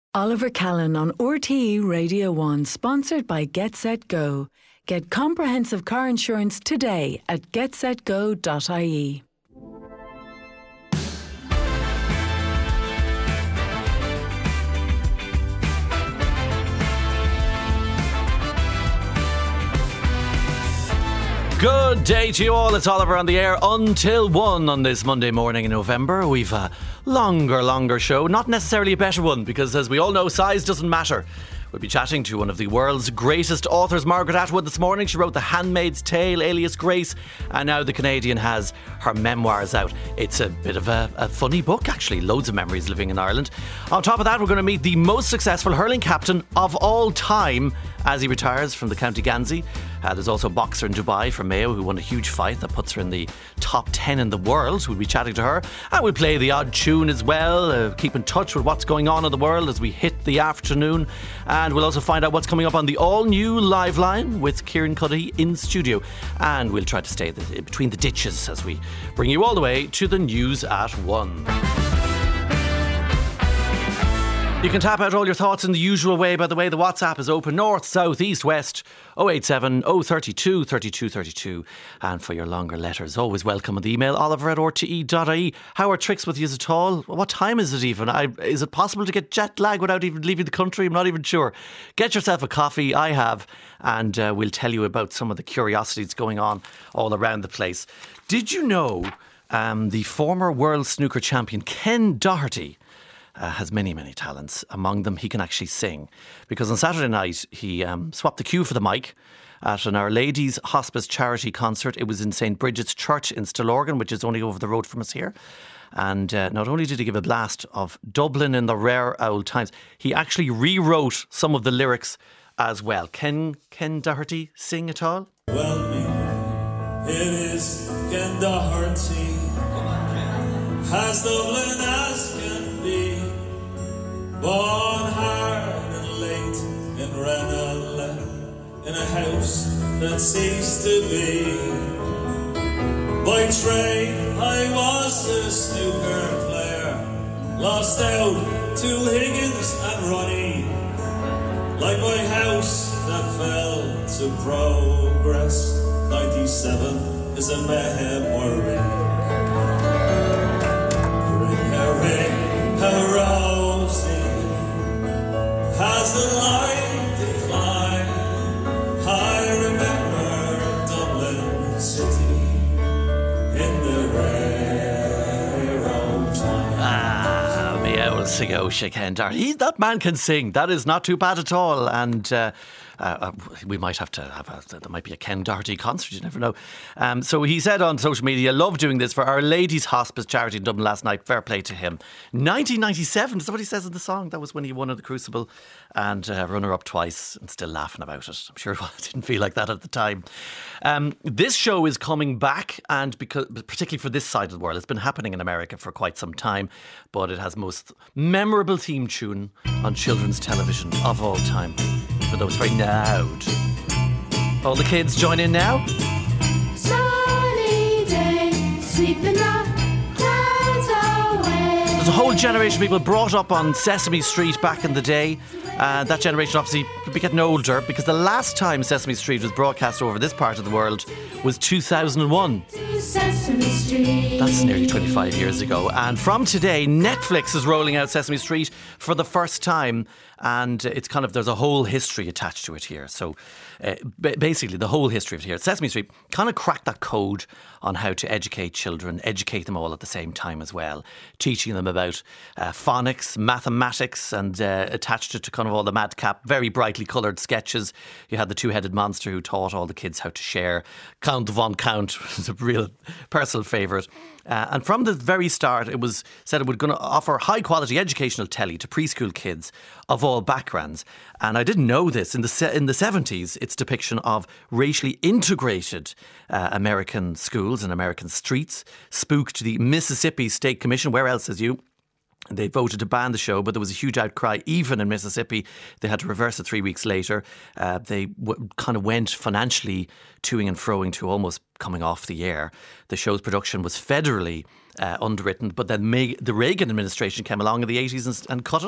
Oliver Callan on RTE Radio 1, sponsored by Get Set Go. Get comprehensive car insurance today at getsetgo.ie. Good day to you all. It's Oliver on the air until 1 on this Monday morning in November. We've a longer show. Not necessarily a better one because, as we all know, size doesn't matter. We'll be chatting to one of the world's greatest authors, Margaret Atwood, this morning. She wrote The Handmaid's Tale, Alias Grace, and now the Canadian has her memoirs out. It's a bit of a funny book, actually. Loads of memories living in Ireland. On top of that, we're going to meet the most successful hurling captain of all time as he retires from the County Ganzi. There's also a boxer in Dubai from Mayo who won a huge fight that puts her in the top 10 in the world. We'll be chatting to her. And we'll play the odd tune as well, keep in touch with what's going on in the world as we hit the afternoon. And we'll also find out what's coming up on the all-new Live Line with Kieran Cuddy in studio. And we'll try to stay between the ditches as we bring you all the way to the news at 1. You can tap out all your thoughts in the usual way. By the way, the WhatsApp is open north, south, east, west, 087 032 32 32. And for your longer letters, always welcome on the email, oliver@rte.ie. How are tricks with you at all? What time is it even? Is it possible to get jet lag without even leaving the country? I'm not even sure. Get yourself a coffee, I have, and we'll tell you about some of the curiosities going on all around the place. Did you know the former world snooker champion Ken Doherty has many talents. Among them, he can actually sing. Because on Saturday night, he swapped the cue for the mic at an Our Lady's Hospice charity concert. It was in St. Bridget's Church in Stillorgan, which is only over the road from us here. And not only did he give a blast of Dublin in the rare old times, he actually rewrote some of the lyrics as well. Can Ken Doherty sing at all? Well, it is Ken Doherty, as Dublin as can be. Born hard and late in Ranelagh, in a house that ceased to be. By trade I was a snooker player, lost out to Higgins and Ronnie. Like my house that fell to progress, 97 is a memory. Ring a rosy as the light declined. I remember Dublin City in the rare old time. The old Saoirse Ken Doherty. That man can sing. That is not too bad at all. And we might have to there might be a Ken Doherty concert, you never know. So he said on social media, love doing this for Our Lady's Hospice charity in Dublin last night. Fair play to him. 1997, is that what he says in the song? That was when he won at the Crucible and runner-up twice, and still laughing about it. I'm sure it didn't feel like that at the time. This show is coming back, and because particularly for this side of the world, it's been happening in America for quite some time, but it has most memorable theme tune on children's television of all time. For those very loud. All the kids join in now. Sunny day, sweep the clouds away. There's a whole generation of people brought up on Sesame Street back in the day. That generation obviously will be getting older because the last time Sesame Street was broadcast over this part of the world was 2001. Sesame Street. That's nearly 25 years ago. And from today, Netflix is rolling out Sesame Street for the first time. And it's kind of, there's a whole history attached to it here. So basically the whole history of it here. Sesame Street kind of cracked that code on how to educate children, educate them all at the same time as well. Teaching them about phonics, mathematics, and attached it to kind of all the madcap, very brightly coloured sketches. You had the two-headed monster who taught all the kids how to share. Count Von Count was a real personal favourite. And from the very start, it was said it was going to offer high-quality educational telly to preschool kids of all backgrounds. And I didn't know this. In the 70s, its depiction of racially integrated American schools and American streets spooked the Mississippi State Commission. Where else is you? They voted to ban the show, but there was a huge outcry even in Mississippi. They had to reverse it 3 weeks later. They kind of went financially toing and froing to almost coming off the air. The show's production was federally underwritten, but then the Reagan administration came along in the 80s and cut it.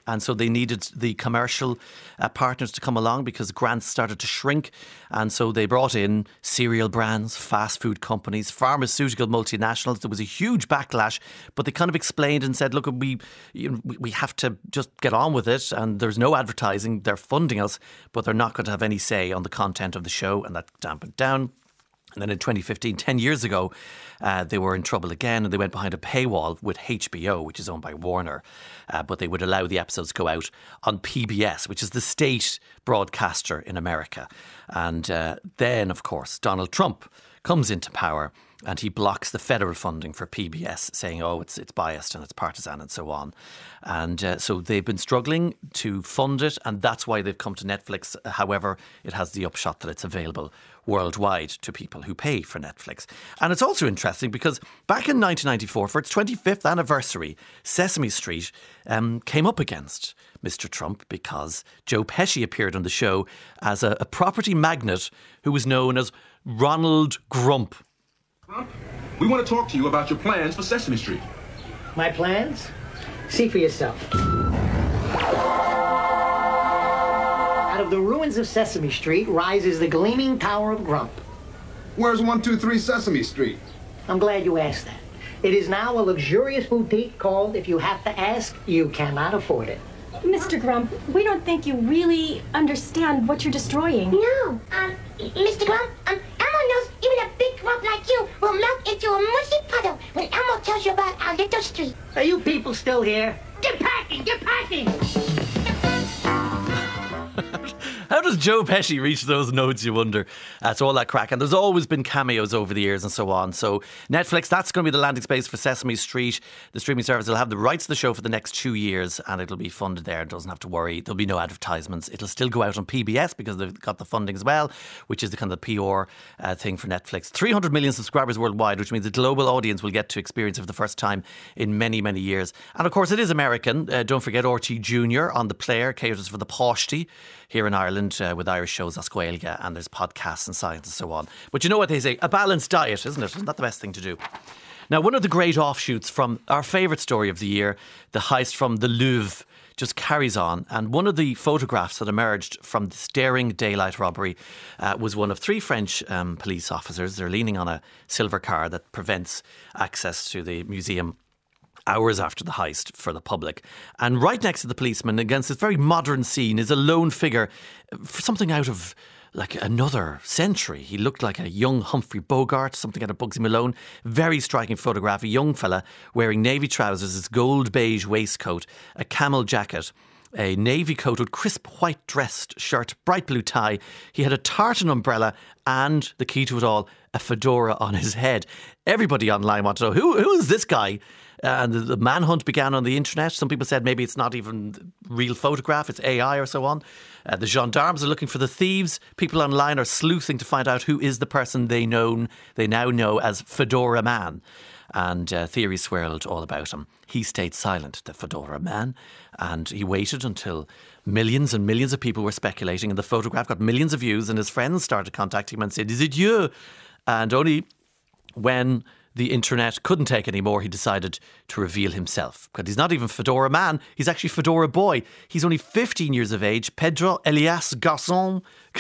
And so they needed the commercial partners to come along because grants started to shrink. And so they brought in cereal brands, fast food companies, pharmaceutical multinationals. There was a huge backlash, but they kind of explained and said, look, we have to just get on with it. And there's no advertising. They're funding us, but they're not going to have any say on the content of the show. And that dampened down. And then in 2015, 10 years ago, they were in trouble again and they went behind a paywall with HBO, which is owned by Warner. But they would allow the episodes to go out on PBS, which is the state broadcaster in America. And then, of course, Donald Trump comes into power and he blocks the federal funding for PBS, saying, oh, it's biased and it's partisan and so on. And so they've been struggling to fund it, and that's why they've come to Netflix. However, it has the upshot that it's available worldwide to people who pay for Netflix. And it's also interesting because back in 1994, for its 25th anniversary, Sesame Street came up against Mr. Trump because Joe Pesci appeared on the show as a property magnate who was known as Ronald Grump. We want to talk to you about your plans for Sesame Street. My plans? See for yourself. Out of the ruins of Sesame Street rises the gleaming Tower of Grump. Where's 123 Sesame Street? I'm glad you asked that. It is now a luxurious boutique called, if you have to ask, you cannot afford it. Mr. Grump, we don't think you really understand what you're destroying. No, Mr. Grump, Elmo knows even a big grump like you will melt into a mushy puddle when Elmo tells you about our little street. Are you people still here? Get packing! Get packing! How does Joe Pesci reach those notes, you wonder? It's all that crack. And there's always been cameos over the years and so on. So Netflix, that's going to be the landing space for Sesame Street. The streaming service will have the rights to the show for the next 2 years and it'll be funded there. It doesn't have to worry. There'll be no advertisements. It'll still go out on PBS because they've got the funding as well, which is the kind of PR thing for Netflix. 300 million subscribers worldwide, which means the global audience will get to experience it for the first time in many, many years. And of course, it is American. Don't forget RT Junior on the player, caters for the Páistí here in Ireland with Irish shows as Gaeilge, and there's podcasts and science and so on. But you know what they say, a balanced diet, isn't it? Isn't that the best thing to do? Now, one of the great offshoots from our favourite story of the year, the heist from the Louvre, just carries on. And one of the photographs that emerged from this daring daylight robbery was one of 3 French police officers. They're leaning on a silver car that prevents access to the museum hours after the heist for the public. And right next to the policeman, against this very modern scene, is a lone figure, something out of like another century. He looked like a young Humphrey Bogart, something out of Bugsy Malone. Very striking photograph. A young fella wearing navy trousers, his gold beige waistcoat, a camel jacket, a navy coat with crisp white dressed shirt, bright blue tie. He had a tartan umbrella and, the key to it all, a fedora on his head. Everybody online wanted to know, who is this guy? And the manhunt began on the internet. Some people said maybe it's not even real photograph, it's AI or so on. The gendarmes are looking for the thieves. People online are sleuthing to find out who is the person they now know as Fedora Man. And theories swirled all about him. He stayed silent, the Fedora Man, and he waited until millions and millions of people were speculating, and the photograph got millions of views, and his friends started contacting him and said, "Is it you?" And only when the internet couldn't take any more, he decided to reveal himself. Because he's not even Fedora Man, he's actually Fedora Boy. He's only 15 years of age, Pedro Elias Garzón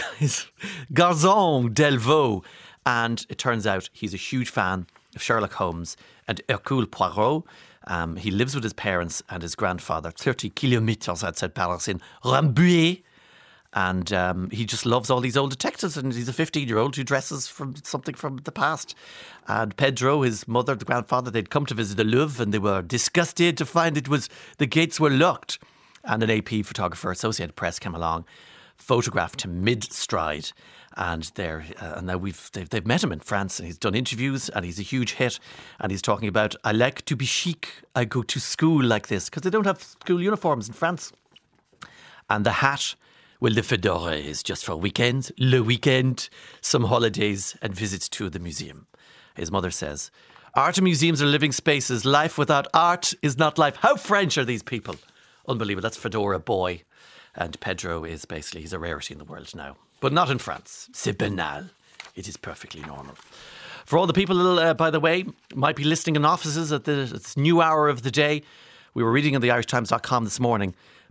Delvaux. And it turns out he's a huge fan of Sherlock Holmes and Hercule Poirot. He lives with his parents and his grandfather, 30 kilometres outside Paris in Rambouillet. And he just loves all these old detectives, and he's a 15-year-old who dresses from something from the past. And Pedro, his mother, the grandfather, they'd come to visit the Louvre and they were disgusted to find the gates were locked. And an AP photographer, Associated Press, came along, photographed him mid-stride. And now they've met him in France, and he's done interviews, and he's a huge hit. And he's talking about, I like to be chic, I go to school like this, because they don't have school uniforms in France. And the hat, well, the fedora is just for weekends, le weekend, some holidays and visits to the museum. His mother says, art and museums are living spaces. Life without art is not life. How French are these people? Unbelievable. That's Fedora Boy. And Pedro is basically, he's a rarity in the world now. But not in France. C'est banal. It is perfectly normal. For all the people, by the way, might be listening in offices at this new hour of the day, we were reading on the irishtimes.com this morning,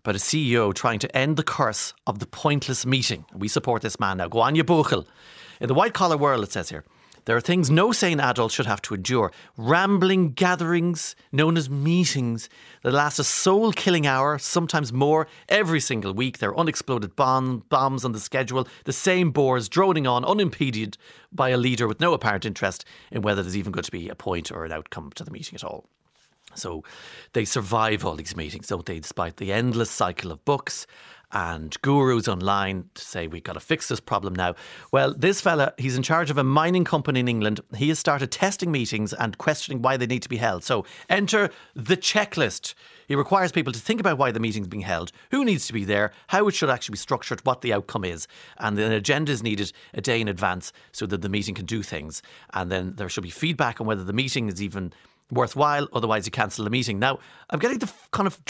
about a CEO trying to end the curse of the pointless meeting. We support this man now. Gráinne Buachal. In the white-collar world, it says here, there are things no sane adult should have to endure. Rambling gatherings known as meetings that last a soul-killing hour, sometimes more, every single week. There are unexploded bombs on the schedule, the same bores droning on, unimpeded by a leader with no apparent interest in whether there's even going to be a point or an outcome to the meeting at all. So they survive all these meetings, don't they, despite the endless cycle of books and gurus online to say we've got to fix this problem now. Well, this fella, he's in charge of a mining company in England. He has started testing meetings and questioning why they need to be held. So enter the checklist. He requires people to think about why the meeting's being held, who needs to be there, how it should actually be structured, what the outcome is. And an agenda is needed a day in advance so that the meeting can do things. And then there should be feedback on whether the meeting is even worthwhile, otherwise you cancel the meeting. Now, I'm getting the kind of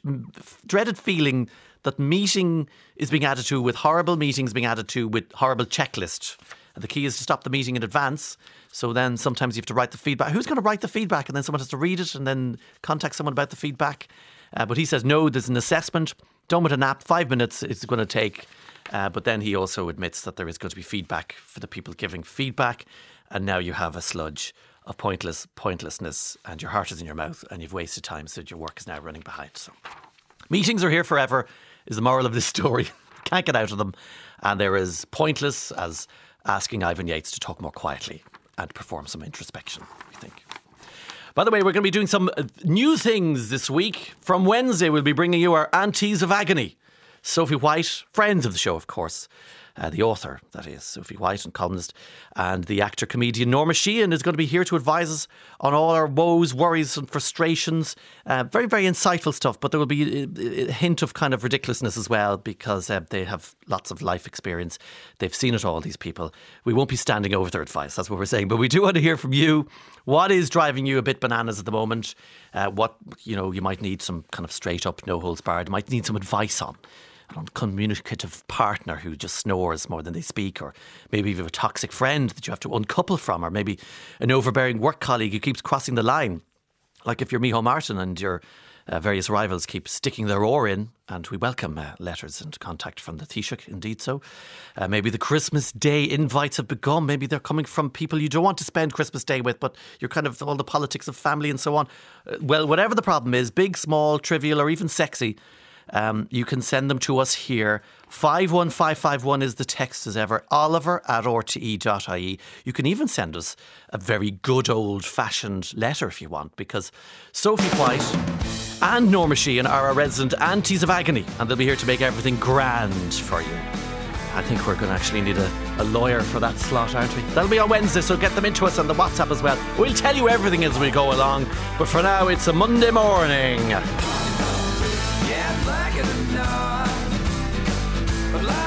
dreaded feeling that meeting is being added to with horrible meetings being added to with horrible checklist. And the key is to stop the meeting in advance. So then sometimes you have to write the feedback. Who's going to write the feedback? And then someone has to read it and then contact someone about the feedback. But he says, no, there's an assessment done with an app. 5 minutes it's going to take. But then he also admits that there is going to be feedback for the people giving feedback. And now you have a sludge of pointlessness and your heart is in your mouth and you've wasted time, so your work is now running behind. So meetings are here forever is the moral of this story. Can't get out of them. And they're as pointless as asking Ivan Yates to talk more quietly and perform some introspection, we think. By the way, we're going to be doing some new things this week. From Wednesday, we'll be bringing you our Aunties of Agony. Sophie White, friends of the show, of course. The author, that is, Sophie White, and columnist, and the actor-comedian Norma Sheehan is going to be here to advise us on all our woes, worries and frustrations. Very, very insightful stuff, but there will be a hint of kind of ridiculousness as well because they have lots of life experience. They've seen it all, these people. We won't be standing over their advice, that's what we're saying, but we do want to hear from you. What is driving you a bit bananas at the moment? What, you might need some kind of straight up, no holds barred, might need some advice on. An uncommunicative partner who just snores more than they speak, or maybe you have a toxic friend that you have to uncouple from, or maybe an overbearing work colleague who keeps crossing the line. Like if you're Micheál Martin and your various rivals keep sticking their oar in, and we welcome letters and contact from the Taoiseach, indeed so. Maybe the Christmas Day invites have begun. Maybe they're coming from people you don't want to spend Christmas Day with, but you're kind of all the politics of family and so on. Well, whatever the problem is, big, small, trivial or even sexy, you can send them to us here. 51551 is the text as ever. Oliver@rte.ie. You can even send us a very good old-fashioned letter if you want, because Sophie White and Norma Sheehan are our resident Aunties of Agony, and they'll be here to make everything grand for you. I think we're going to actually need a lawyer for that slot, aren't we? That'll be on Wednesday, so get them into us on the WhatsApp as well. We'll tell you everything as we go along, but for now it's a Monday morning. Black as a night, but like